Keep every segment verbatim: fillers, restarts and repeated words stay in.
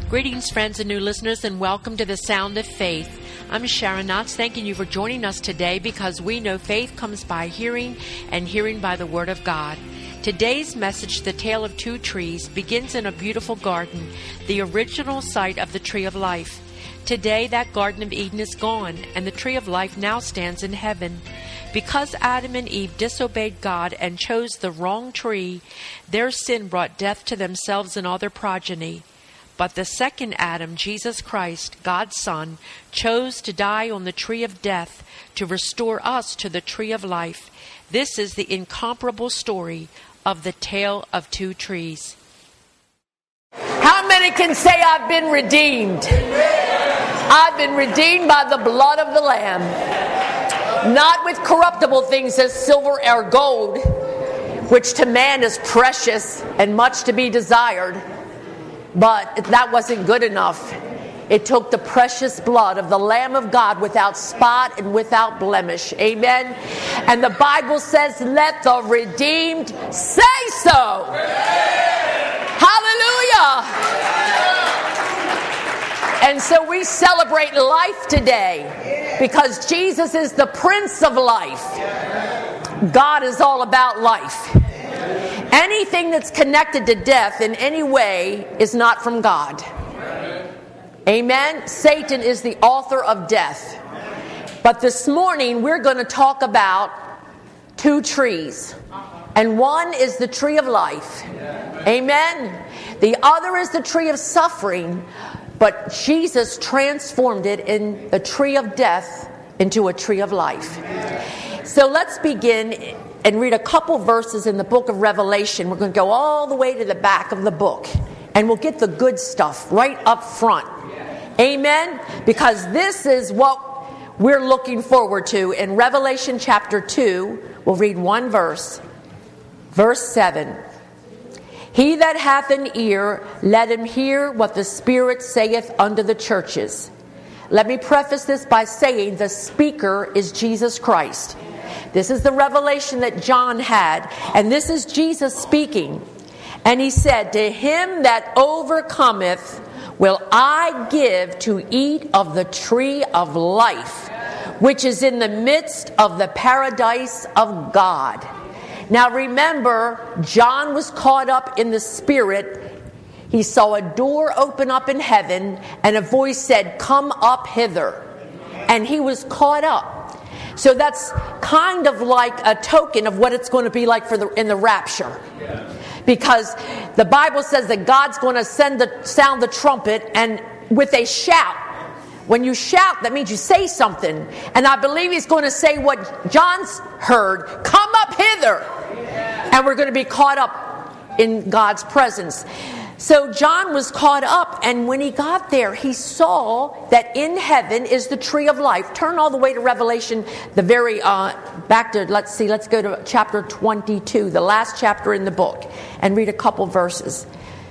Greetings, friends and new listeners, and welcome to the Sound of Faith. I'm Sharon Knotts, thanking you for joining us today because we know faith comes by hearing and hearing by the Word of God. Today's message, The Tale of Two Trees, begins in a beautiful garden, the original site of the Tree of Life. Today, that Garden of Eden is gone, and the Tree of Life now stands in heaven. Because Adam and Eve disobeyed God and chose the wrong tree, their sin brought death to themselves and all their progeny. But the second Adam, Jesus Christ, God's Son, chose to die on the tree of death to restore us to the tree of life. This is the incomparable story of the tale of two trees. How many can say I've been redeemed? I've been redeemed by the blood of the Lamb. Not with corruptible things as silver or gold, which to man is precious and much to be desired. But that wasn't good enough. It took the precious blood of the Lamb of God without spot and without blemish. Amen. And the Bible says, let the redeemed say so. Hallelujah. And so we celebrate life today because Jesus is the Prince of Life. God is all about life. Anything that's connected to death in any way is not from God. Amen. Satan is the author of death. But this morning we're going to talk about two trees. And one is the tree of life. Amen. The other is the tree of suffering. But Jesus transformed it in the tree of death into a tree of life. So let's begin and read a couple verses in the book of Revelation. We're going to go all the way to the back of the book. And we'll get the good stuff right up front. Amen? Because this is what we're looking forward to. In Revelation chapter two, we'll read one verse. Verse seven. He that hath an ear, let him hear what the Spirit saith unto the churches. Let me preface this by saying the speaker is Jesus Christ. This is the revelation that John had, and this is Jesus speaking. And he said, to him that overcometh will I give to eat of the tree of life, which is in the midst of the paradise of God. Now remember, John was caught up in the Spirit. He saw a door open up in heaven, and a voice said, come up hither. And he was caught up. So that's kind of like a token of what it's going to be like for the in the rapture. Because the Bible says that God's going to send the sound the trumpet, and with a shout. When you shout, that means you say something. And I believe he's going to say what John's heard, come up hither. And we're going to be caught up in God's presence. So John was caught up, and when he got there, he saw that in heaven is the tree of life. Turn all the way to Revelation, the very, uh, back to, let's see, let's go to chapter twenty-two, the last chapter in the book, and read a couple verses.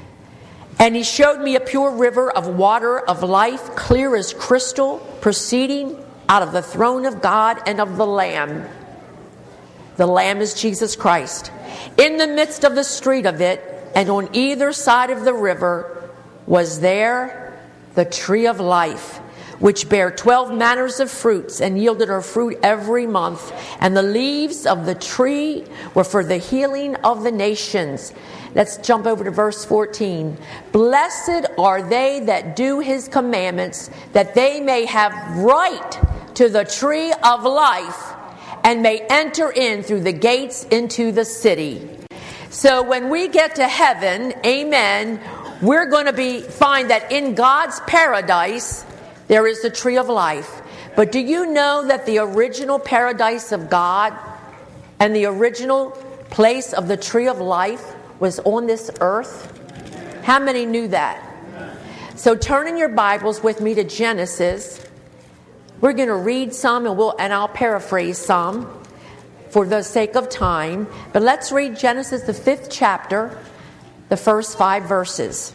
And he showed me a pure river of water of life, clear as crystal, proceeding out of the throne of God and of the Lamb. The Lamb is Jesus Christ. In the midst of the street of it, and on either side of the river was there the tree of life, which bare twelve manners of fruits, and yielded her fruit every month. And the leaves of the tree were for the healing of the nations. Let's jump over to verse fourteen. Blessed are they that do his commandments, that they may have right to the tree of life, and may enter in through the gates into the city. So when we get to heaven, amen, we're going to be find that in God's paradise, there is the tree of life. But do you know that the original paradise of God and the original place of the tree of life was on this earth? How many knew that? So turn in your Bibles with me to Genesis. We're going to read some, and we'll and I'll paraphrase some for the sake of time. But let's read Genesis, the fifth chapter, the first five verses.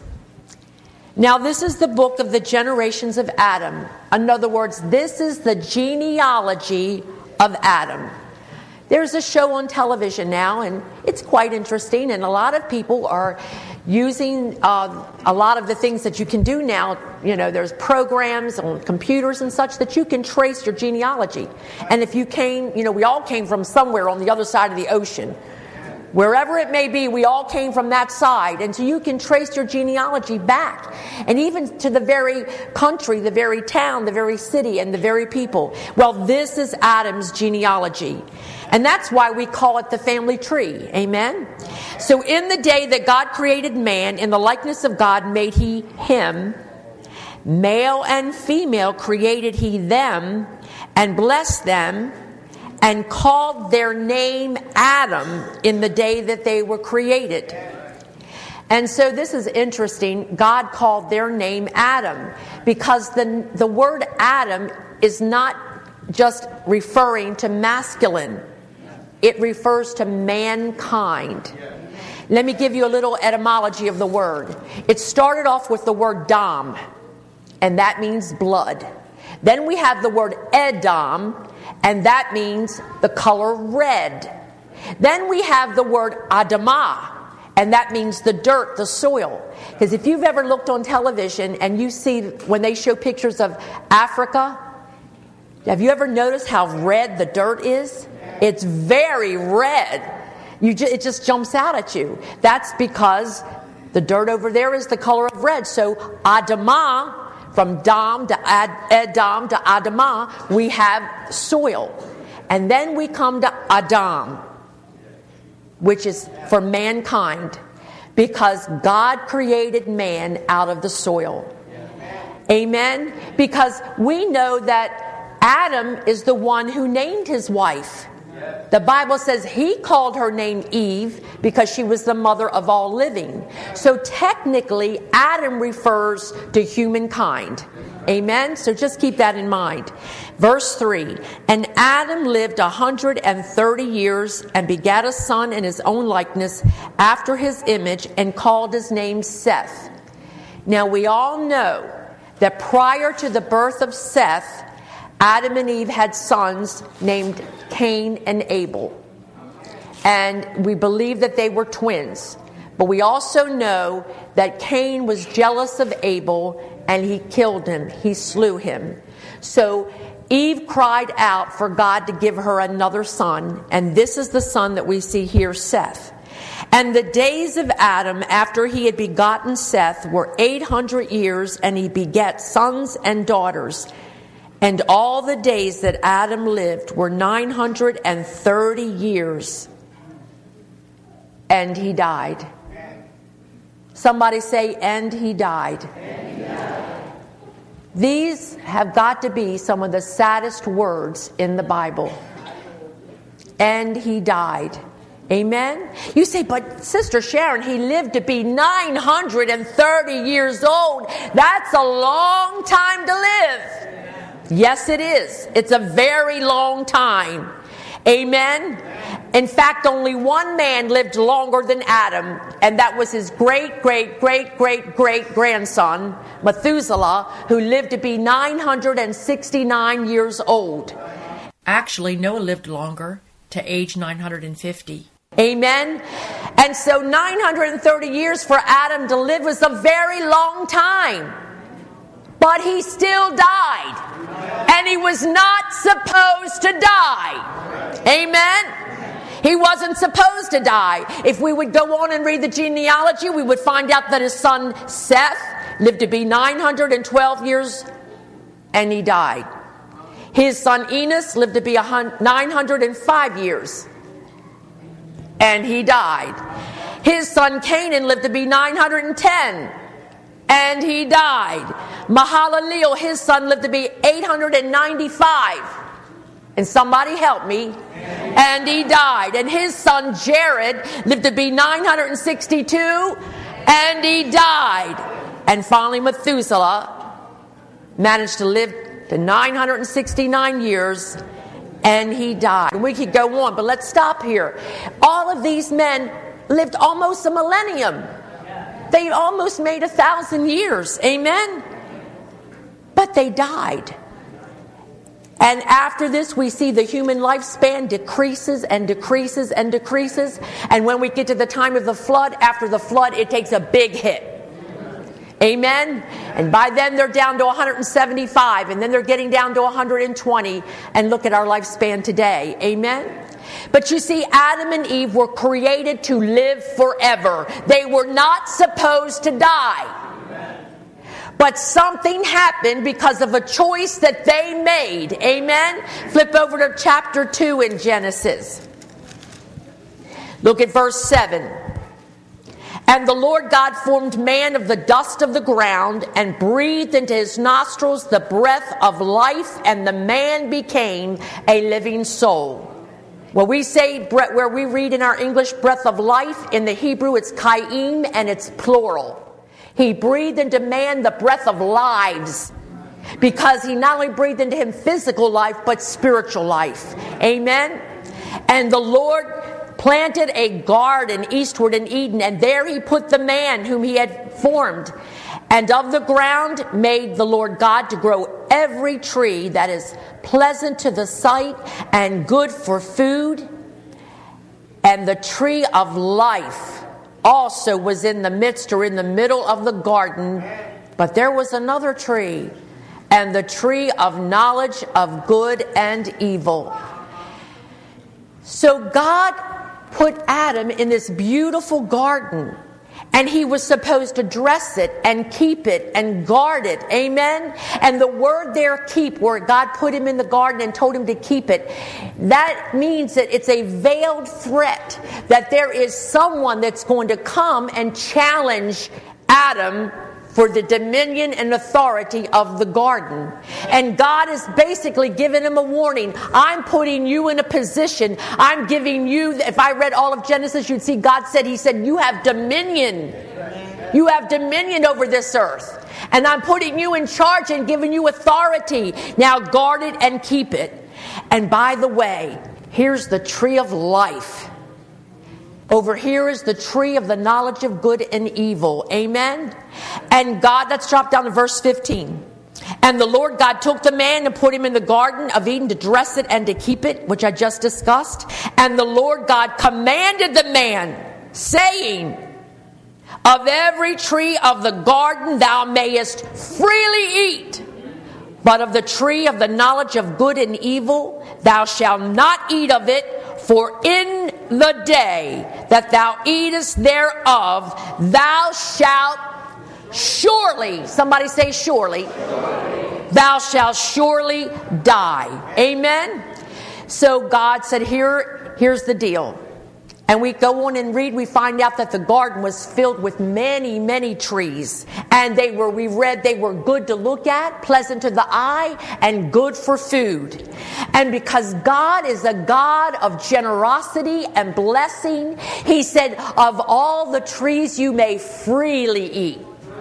Now this is the book of the generations of Adam. In other words, this is the genealogy of Adam. There's a show on television now, and it's quite interesting, and a lot of people are using uh, a lot of the things that you can do now. You know, there's programs on computers and such that you can trace your genealogy. And if you came, you know, we all came from somewhere on the other side of the ocean. Wherever it may be, we all came from that side. And so you can trace your genealogy back. And even to the very country, the very town, the very city, and the very people. Well, this is Adam's genealogy. And that's why we call it the family tree. Amen? So in the day that God created man, in the likeness of God made he him. Male and female created he them, and blessed them, and called their name Adam in the day that they were created. And so this is interesting. God called their name Adam because the, the word Adam is not just referring to masculine. It refers to mankind. Let me give you a little etymology of the word. It started off with the word dam, and that means blood. Then we have the word Edom, and that means the color red. Then we have the word Adamah, and that means the dirt, the soil. Because if you've ever looked on television and you see when they show pictures of Africa, have you ever noticed how red the dirt is? It's very red. You ju- it just jumps out at you. That's because the dirt over there is the color of red. So Adamah, from Dam to Ad, Edom to Adamah, we have soil. And then we come to Adam, which is for mankind, because God created man out of the soil. Amen? Because we know that Adam is the one who named his wife. The Bible says he called her name Eve because she was the mother of all living. So technically, Adam refers to humankind. Amen? So just keep that in mind. Verse three, and Adam lived a hundred and thirty years and begat a son in his own likeness after his image and called his name Seth. Now we all know that prior to the birth of Seth, Adam and Eve had sons named Cain and Abel. And we believe that they were twins. But we also know that Cain was jealous of Abel and he killed him. He slew him. So Eve cried out for God to give her another son. And this is the son that we see here, Seth. And the days of Adam after he had begotten Seth were eight hundred years, and he begat sons and daughters. And all the days that Adam lived were nine hundred thirty years. And he died. Somebody say, and he died. And he died. These have got to be some of the saddest words in the Bible. And he died. Amen? You say, but Sister Sharon, he lived to be nine hundred thirty years old. That's a long time to live. Yes, it is. It's a very long time. Amen? In fact, only one man lived longer than Adam, and that was his great, great, great, great, great grandson, Methuselah, who lived to be nine hundred sixty-nine years old. Actually, Noah lived longer, to age nine hundred fifty. Amen? And so nine hundred thirty years for Adam to live was a very long time. But he still died. And he was not supposed to die. Amen? He wasn't supposed to die. If we would go on and read the genealogy, we would find out that his son Seth lived to be nine hundred twelve years and he died. His son Enos lived to be nine hundred five years and he died. His son Canaan lived to be nine hundred ten and he died. Mahalaleel, his son, lived to be eight hundred ninety-five. And somebody help me. And he died. And his son Jared lived to be nine hundred sixty-two. And he died. And finally Methuselah managed to live to nine hundred sixty-nine years. And he died. And we could go on, but let's stop here. All of these men lived almost a millennium. They almost made a thousand years. Amen? But they died. And after this, we see the human lifespan decreases and decreases and decreases. And when we get to the time of the flood, after the flood, it takes a big hit. Amen? And by then, they're down to one hundred seventy-five. And then they're getting down to one hundred twenty. And look at our lifespan today. Amen? But you see, Adam and Eve were created to live forever. They were not supposed to die. But something happened because of a choice that they made. Amen? Flip over to chapter two in Genesis. Look at verse seven. And the Lord God formed man of the dust of the ground and breathed into his nostrils the breath of life, and the man became a living soul. Well, we say, where we read in our English, breath of life, in the Hebrew it's chaim, and it's plural. He breathed into man the breath of lives, because he not only breathed into him physical life, but spiritual life. Amen? And the Lord planted a garden eastward in Eden, and there he put the man whom he had formed. And of the ground made the Lord God to grow every tree that is pleasant to the sight and good for food. And the tree of life also was in the midst, or in the middle of the garden. But there was another tree, and the tree of knowledge of good and evil. So God put Adam in this beautiful garden, and he was supposed to dress it and keep it and guard it. Amen? And the word there, keep, where God put him in the garden and told him to keep it, that means that it's a veiled threat, that there is someone that's going to come and challenge Adam for the dominion and authority of the garden. And God has basically given him a warning. I'm putting you in a position. I'm giving you, if I read all of Genesis, you'd see God said, he said, you have dominion. You have dominion over this earth. And I'm putting you in charge and giving you authority. Now guard it and keep it. And by the way, here's the tree of life. Over here is the tree of the knowledge of good and evil. Amen? And God, let's drop down to verse fifteen. And the Lord God took the man and put him in the garden of Eden to dress it and to keep it, which I just discussed. And the Lord God commanded the man, saying, of every tree of the garden thou mayest freely eat, but of the tree of the knowledge of good and evil thou shalt not eat of it. For in the day that thou eatest thereof, thou shalt surely, somebody say surely, surely, thou shalt surely die. Amen? So God said, here, here's the deal. And we go on and read, we find out that the garden was filled with many, many trees. And they were, we read, they were good to look at, pleasant to the eye, and good for food. And because God is a God of generosity and blessing, he said, of all the trees you may freely eat.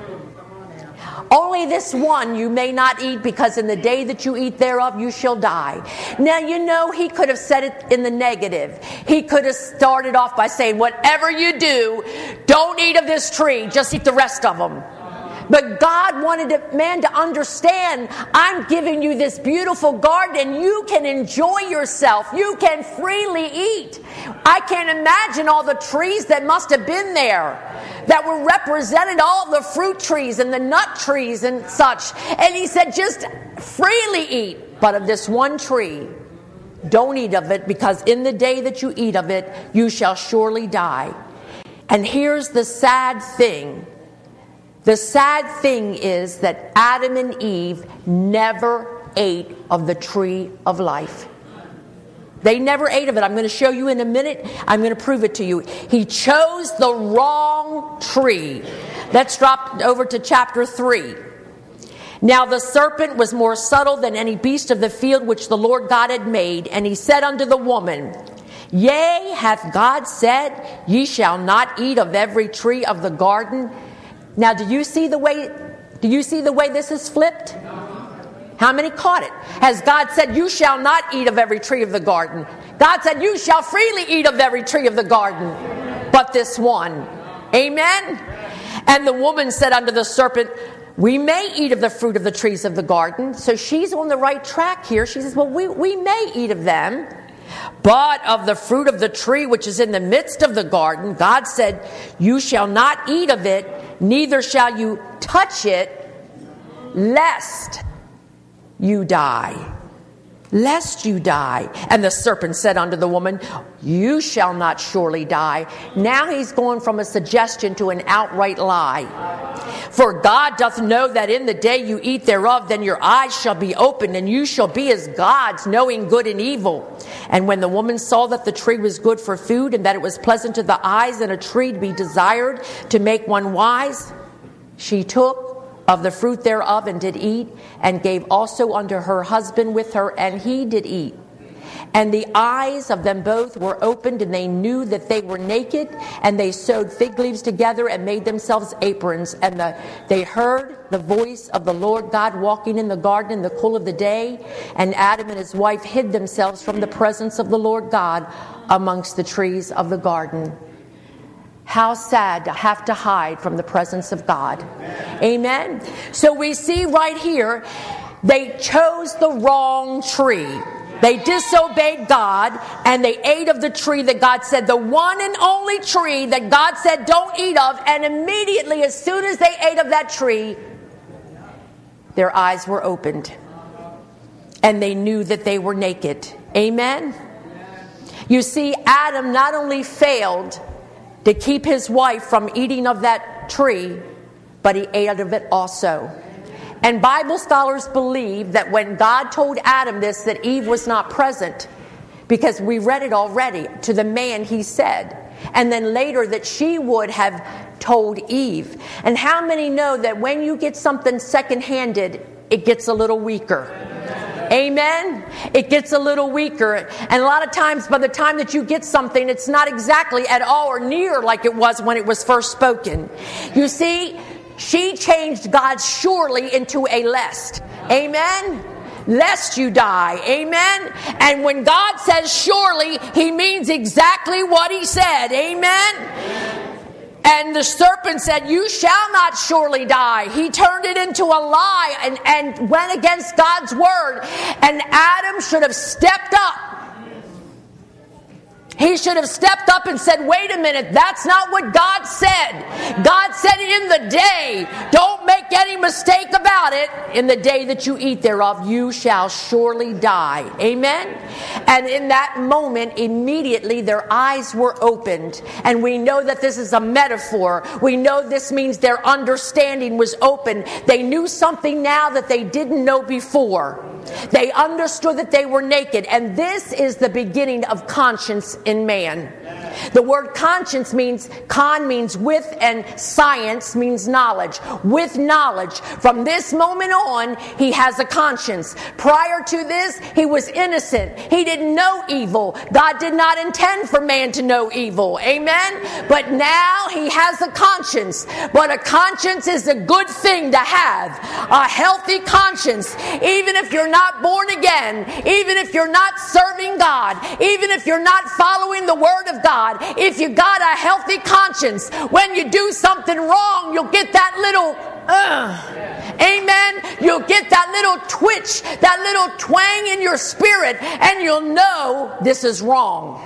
Only this one you may not eat, because in the day that you eat thereof you shall die. Now, you know, he could have said it in the negative. He could have started off by saying, whatever you do, don't eat of this tree, just eat the rest of them. But God wanted man to understand, I'm giving you this beautiful garden and you can enjoy yourself. You can freely eat. I can't imagine all the trees that must have been there that were represented, all the fruit trees and the nut trees and such. And he said, just freely eat. But of this one tree, don't eat of it, because in the day that you eat of it, you shall surely die. And here's the sad thing. The sad thing is that Adam and Eve never ate of the tree of life. They never ate of it. I'm going to show you in a minute. I'm going to prove it to you. He chose the wrong tree. Let's drop over to chapter three. Now the serpent was more subtle than any beast of the field which the Lord God had made. And he said unto the woman, Yea, hath God said, Ye shall not eat of every tree of the garden? Now, do you see the way, do you see the way this is flipped? How many caught it? Has God said, you shall not eat of every tree of the garden? God said, you shall freely eat of every tree of the garden, but this one. Amen? And the woman said unto the serpent, we may eat of the fruit of the trees of the garden. So she's on the right track here. She says, well, we, we may eat of them. But of the fruit of the tree which is in the midst of the garden, God said, you shall not eat of it, neither shall you touch it, lest you die. Lest you die. And the serpent said unto the woman, you shall not surely die. Now he's going from a suggestion to an outright lie. For God doth know that in the day you eat thereof, then your eyes shall be opened, and you shall be as gods, knowing good and evil. And when the woman saw that the tree was good for food, and that it was pleasant to the eyes, and a tree to be desired to make one wise, she took of the fruit thereof and did eat, and gave also unto her husband with her, and he did eat. And the eyes of them both were opened, and they knew that they were naked, and they sewed fig leaves together and made themselves aprons. And the, they heard the voice of the Lord God walking in the garden in the cool of the day, and Adam and his wife hid themselves from the presence of the Lord God amongst the trees of the garden. How sad to have to hide from the presence of God. Amen. So we see right here, they chose the wrong tree. They disobeyed God, and they ate of the tree that God said, the one and only tree that God said don't eat of. And immediately, as soon as they ate of that tree, their eyes were opened, and they knew that they were naked. Amen. You see, Adam not only failed to keep his wife from eating of that tree, but he ate of it also. And Bible scholars believe that when God told Adam this, that Eve was not present, because we read it already. To the man he said, and then later that she would have told Eve. And how many know that when you get something second-handed, it gets a little weaker? Amen. It gets a little weaker. And a lot of times by the time that you get something, it's not exactly at all or near like it was when it was first spoken. You see, she changed God's surely into a lest. Amen. Lest you die. Amen. And when God says surely, he means exactly what he said. Amen. And the serpent said, you shall not surely die. He turned it into a lie and, and went against God's word. And Adam should have stepped up. He should have stepped up and said, wait a minute, that's not what God said. God said in the day, don't make any mistake about it, in the day that you eat thereof, you shall surely die. Amen? And in that moment, immediately their eyes were opened. And we know that this is a metaphor. We know this means their understanding was open. They knew something now that they didn't know before. They understood that they were naked. And this is the beginning of conscience in man. The word conscience means, con means with, and science means knowledge. With knowledge. From this moment on, he has a conscience. Prior to this, he was innocent. He didn't know evil. God did not intend for man to know evil. Amen? But now he has a conscience. But a conscience is a good thing to have. A healthy conscience. Even if you're not born again, even if you're not serving God, even if you're not following the Word of God, if you got a healthy conscience, when you do something wrong, you'll get that little, uh, amen, you'll get that little twitch, that little twang in your spirit, and you'll know this is wrong.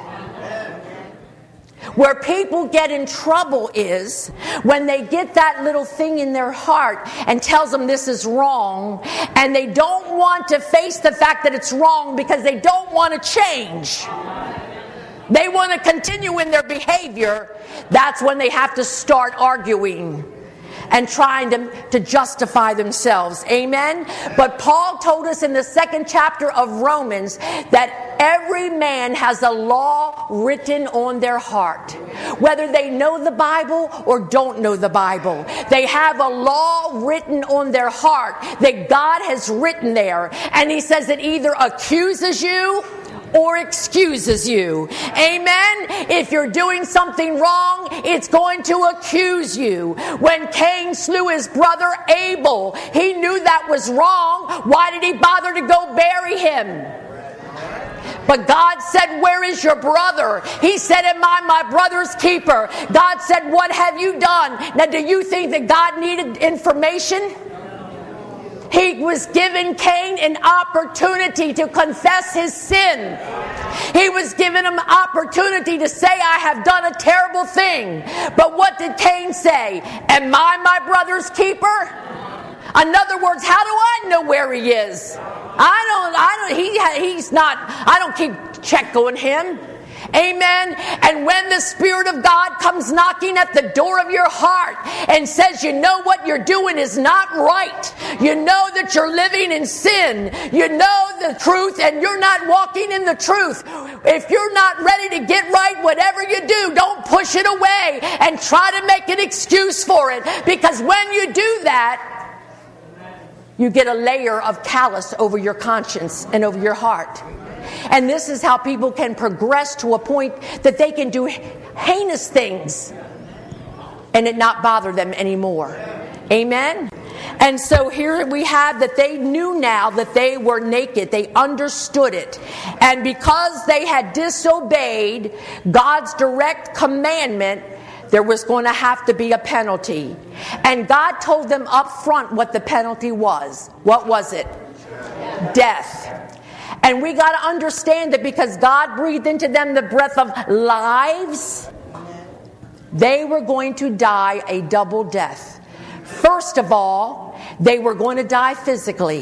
Where people get in trouble is when they get that little thing in their heart and tells them this is wrong, and they don't want to face the fact that it's wrong because they don't want to change. They want to continue in their behavior. That's when they have to start arguing and trying to, to justify themselves. Amen? But Paul told us in the second chapter of Romans that every man has a law written on their heart. Whether they know the Bible or don't know the Bible, they have a law written on their heart that God has written there. And he says it either accuses you or excuses you. Amen? If you're doing something wrong, it's going to accuse you. When Cain slew his brother Abel, he knew that was wrong. Why did he bother to go bury him? But God said, where is your brother? He said, am I my brother's keeper? God said, what have you done? Now, do you think that God needed information? He was giving Cain an opportunity to confess his sin. He was given him an opportunity to say, I have done a terrible thing. But what did Cain say? Am I my brother's keeper? In other words, how do I know where he is? I don't, I don't, he, he's not, I don't keep checking him. Amen. And when the Spirit of God comes knocking at the door of your heart and says, you know what you're doing is not right. You know that you're living in sin. You know the truth and you're not walking in the truth. If you're not ready to get right, whatever you do, don't push it away and try to make an excuse for it. Because when you do that, you get a layer of callous over your conscience and over your heart. And this is how people can progress to a point that they can do heinous things and it not bother them anymore. Amen? And so here we have that they knew now that they were naked. They understood it. And because they had disobeyed God's direct commandment, there was going to have to be a penalty. And God told them up front what the penalty was. What was it? Death. And we got to understand that because God breathed into them the breath of lives, they were going to die a double death. First of all, they were going to die physically.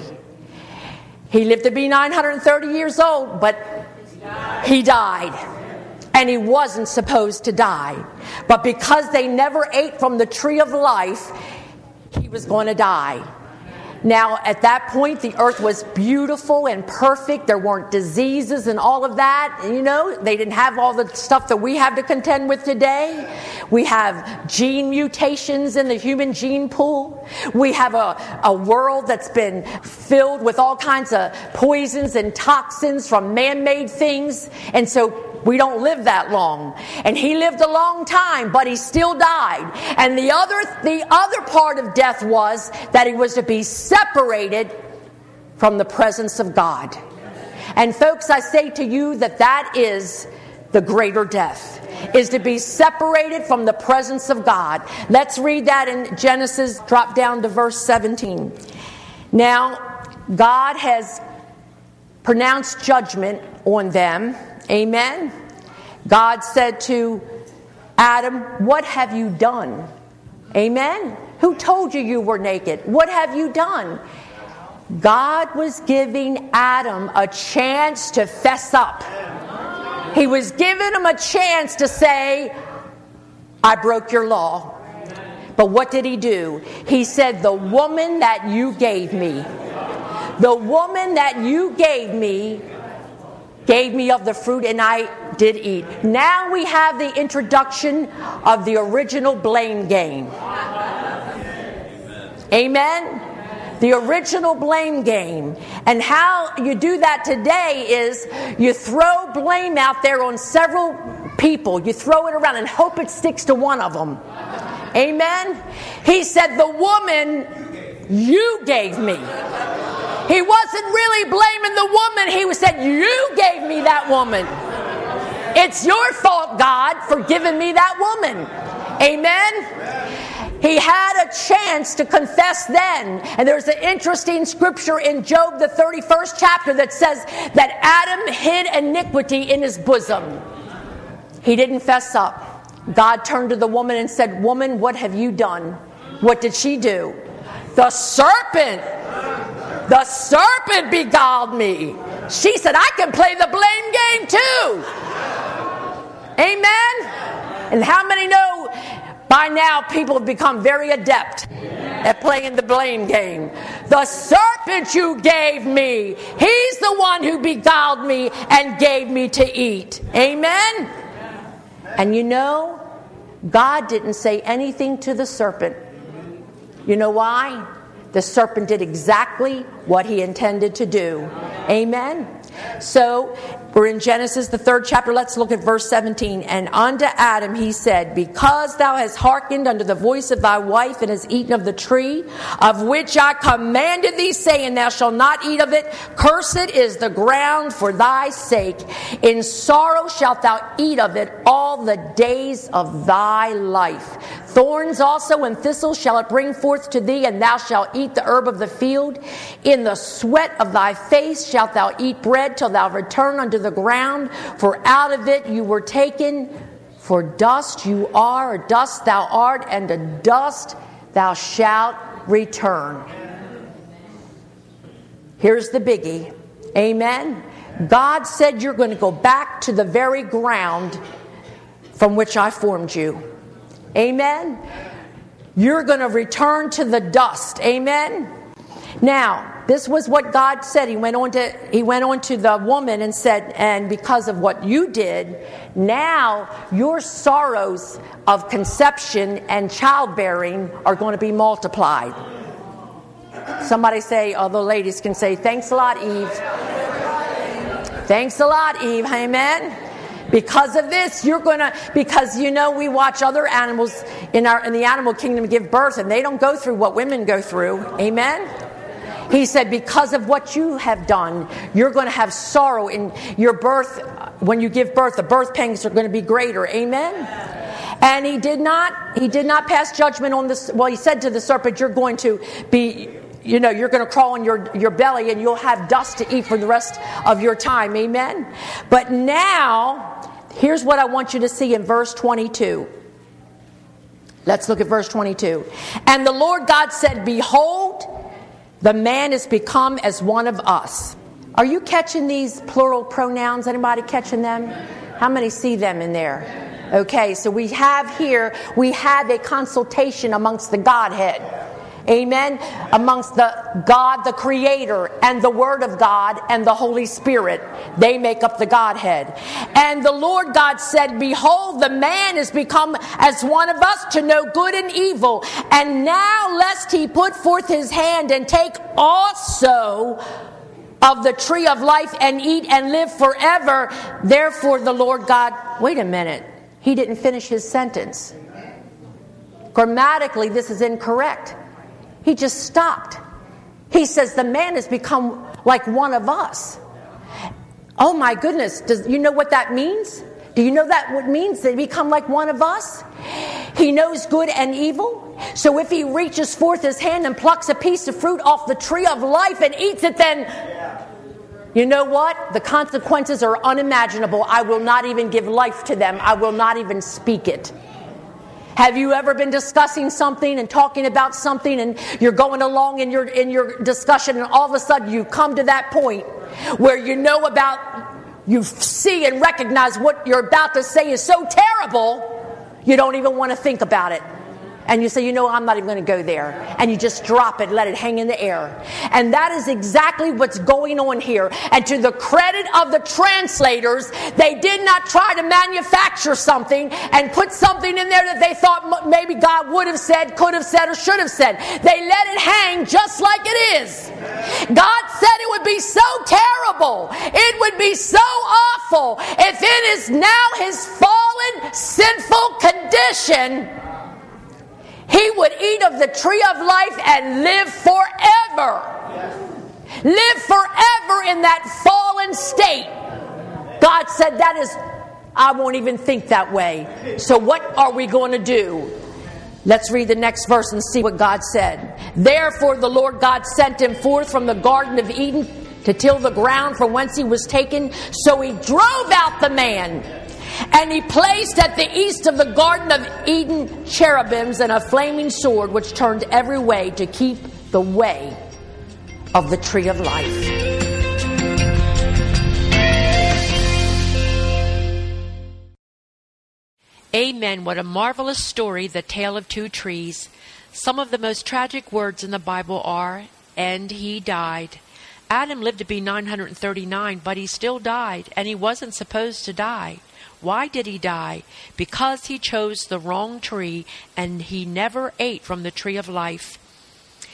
He lived to be nine hundred thirty years old, but he died. And he wasn't supposed to die. But because they never ate from the tree of life, he was going to die. Now, at that point, the earth was beautiful and perfect. There weren't diseases and all of that. You know, they didn't have all the stuff that we have to contend with today. We have gene mutations in the human gene pool. We have a, a world that's been filled with all kinds of poisons and toxins from man-made things. And so we don't live that long. And he lived a long time, but he still died. And the other, the other part of death was that he was to be separated from the presence of God. And folks, I say to you that that is the greater death, is to be separated from the presence of God. Let's read that in Genesis, drop down to verse seventeen. Now, God has pronounced judgment on them. Amen. God said to Adam, what have you done? Amen. Who told you you were naked? What have you done? God was giving Adam a chance to fess up. He was giving him a chance to say, I broke your law. But what did he do? He said, the woman that you gave me, the woman that you gave me, gave me of the fruit and I did eat. Now we have the introduction of the original blame game. Amen? The original blame game. And how you do that today is you throw blame out there on several people. You throw it around and hope it sticks to one of them. Amen? He said, the woman you gave me. He wasn't really blaming the woman. He said, you gave me that woman. It's your fault, God, for giving me that woman. Amen? He had a chance to confess then. And there's an interesting scripture in Job, the thirty-first chapter, that says that Adam hid iniquity in his bosom. He didn't fess up. God turned to the woman and said, woman, what have you done? What did she do? The serpent. The serpent beguiled me. She said, I can play the blame game too. Amen? And how many know by now people have become very adept at playing the blame game? The serpent you gave me, he's the one who beguiled me and gave me to eat. Amen? And you know, God didn't say anything to the serpent. You know why? The serpent did exactly what he intended to do. Amen? So, We're in Genesis, the third chapter. Let's look at verse seventeen. And unto Adam he said, because thou hast hearkened unto the voice of thy wife, and hast eaten of the tree of which I commanded thee, saying, thou shalt not eat of it. Cursed is the ground for thy sake. In sorrow shalt thou eat of it all the days of thy life. Thorns also and thistles shall it bring forth to thee, and thou shalt eat the herb of the field. In the sweat of thy face shalt thou eat bread till thou return unto the ground, for out of it you were taken. For dust you are, or dust thou art, and to dust thou shalt return. Here's the biggie. Amen. God said you're going to go back to the very ground from which I formed you. Amen. You're going to return to the dust. Amen. Now, this was what God said. He went on to he went on to the woman and said, and because of what you did, now your sorrows of conception and childbearing are going to be multiplied. Somebody say, although ladies can say, thanks a lot, Eve. Thanks a lot, Eve. Amen. Because of this, you're going to, because you know we watch other animals in our in the animal kingdom give birth, and they don't go through what women go through. Amen. He said, because of what you have done, you're going to have sorrow in your birth. When you give birth, the birth pangs are going to be greater. Amen. And he did not, he did not pass judgment on this. Well, he said to the serpent, you're going to be, you know, you're going to crawl on your, your belly and you'll have dust to eat for the rest of your time. Amen. But now, here's what I want you to see in verse twenty-two. Let's look at verse twenty-two. And the Lord God said, behold, the man is become as one of us. Are you catching these plural pronouns? Anybody catching them? How many see them in there? Okay, so we have here, we have a consultation amongst the Godhead. Amen. Amongst the God, the Creator, and the Word of God, and the Holy Spirit. They make up the Godhead. And the Lord God said, behold, the man is become as one of us to know good and evil. And now lest he put forth his hand and take also of the tree of life and eat and live forever. Therefore the Lord God, wait a minute. He didn't finish his sentence. Grammatically, this is incorrect. He just stopped. He says the man has become like one of us. Oh my goodness. Does you know what that means? Do you know that what it means to become like one of us? He knows good and evil. So if he reaches forth his hand and plucks a piece of fruit off the tree of life and eats it, then you know what? The consequences are unimaginable. I will not even give life to them. I will not even speak it. Have you ever been discussing something and talking about something, and you're going along in your in your discussion, and all of a sudden you come to that point where you know about, you see and recognize what you're about to say is so terrible, you don't even want to think about it. And you say, you know, I'm not even going to go there. And you just drop it, let it hang in the air. And that is exactly what's going on here. And to the credit of the translators, they did not try to manufacture something and put something in there that they thought maybe God would have said, could have said, or should have said. They let it hang just like it is. God said it would be so terrible, it would be so awful if it is now his fallen, sinful condition, he would eat of the tree of life and live forever. Live forever in that fallen state. God said that is, I won't even think that way. So what are we going to do? Let's read the next verse and see what God said. Therefore the Lord God sent him forth from the Garden of Eden to till the ground from whence he was taken. So he drove out the man. And he placed at the east of the Garden of Eden cherubims and a flaming sword which turned every way to keep the way of the tree of life. Amen. What a marvelous story, The Tale of Two Trees. Some of the most tragic words in the Bible are, and he died. Adam lived to be nine hundred thirty-nine, but he still died, and he wasn't supposed to die. Why did he die? Because he chose the wrong tree and he never ate from the tree of life.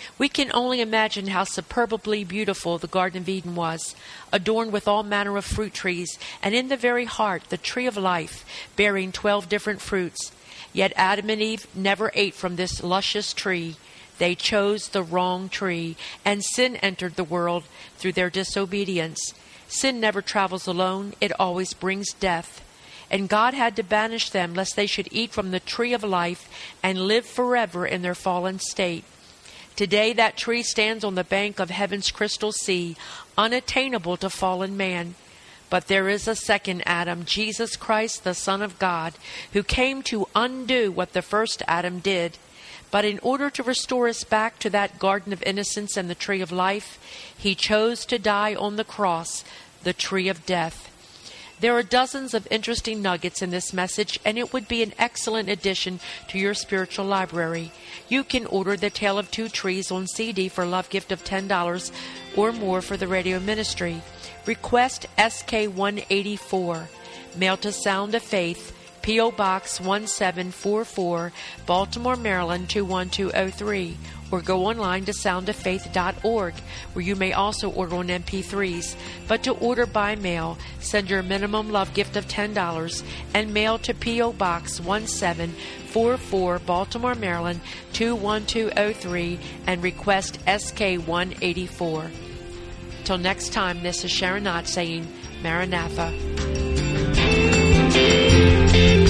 We can only imagine how superbly beautiful the Garden of Eden was, adorned with all manner of fruit trees, and in the very heart the tree of life, bearing twelve different fruits. Yet Adam and Eve never ate from this luscious tree. They chose the wrong tree, and sin entered the world through their disobedience. Sin never travels alone. It always brings death. And God had to banish them, lest they should eat from the tree of life and live forever in their fallen state. Today that tree stands on the bank of heaven's crystal sea, unattainable to fallen man. But there is a second Adam, Jesus Christ, the Son of God, who came to undo what the first Adam did. But in order to restore us back to that garden of innocence and the tree of life, he chose to die on the cross, the tree of death. There are dozens of interesting nuggets in this message, and it would be an excellent addition to your spiritual library. You can order The Tale of Two Trees on C D for a love gift of ten dollars or more for the radio ministry. Request S K one eighty-four. Mail to Sound of Faith, P O. Box one seven four four, Baltimore, Maryland two one two zero three. Or go online to sound of faith dot org, where you may also order on M P threes. But to order by mail, send your minimum love gift of ten dollars and mail to P O. Box one seven four four, Baltimore, Maryland two one two zero three, and request S K one eighty-four. Till next time, this is Sharon Knott saying, Maranatha.